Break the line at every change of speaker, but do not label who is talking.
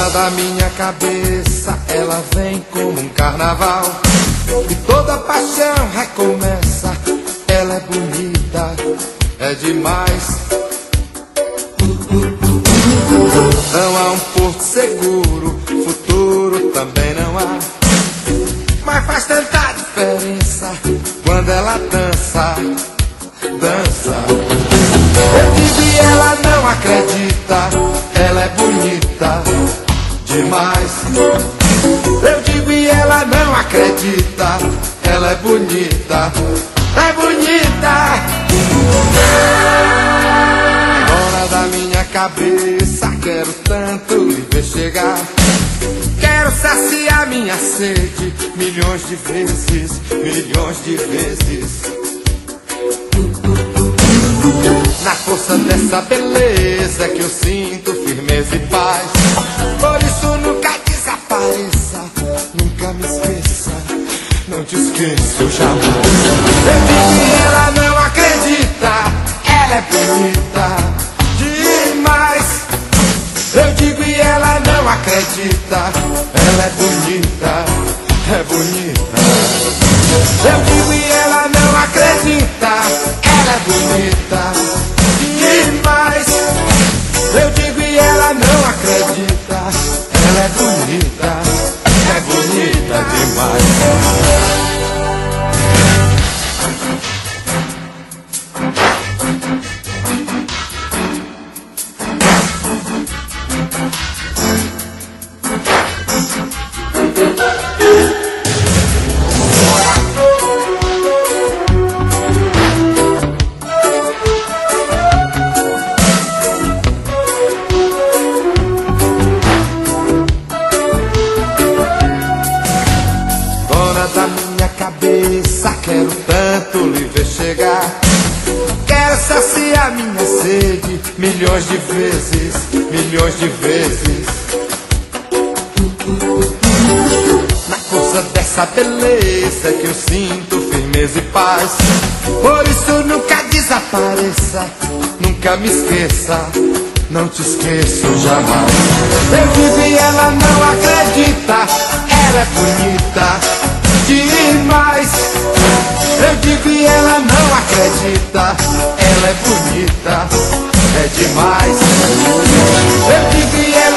Fora da minha cabeça, ela vem como um carnaval e toda paixão recomeça. Ela é bonita, é demais. Não há um porto seguro, futuro também não há, mas faz tanta diferença quando ela dança, dança. Eu digo e ela não acredita, ela é bonita demais. Eu digo e ela não acredita, ela é bonita, é bonita. Fora da minha cabeça, quero tanto lhe ver chegar. Quero saciar minha sede milhões de vezes, milhões de vezes. Na força dessa beleza que eu sinto firmeza e paz. Por isso nunca desapareça, nunca me esqueça, não te esqueço jamais. Eu digo e ela não acredita, ela é bonita demais. Eu digo e ela não acredita, ela é bonita, é bonita. Eu digo e ela não acredita, ela é bonita demais. Eu digo e ela não acredita, ela é bonita demais. Quero tanto lhe ver chegar. Quero saciar minha sede milhões de vezes, milhões de vezes. Na força dessa beleza que eu sinto firmeza e paz. Por isso nunca desapareça, nunca me esqueça, não te esqueço jamais. Eu digo e ela não acredita, ela é bonita demais. Eu digo e ela não acredita, ela é bonita, é demais. Eu digo e ela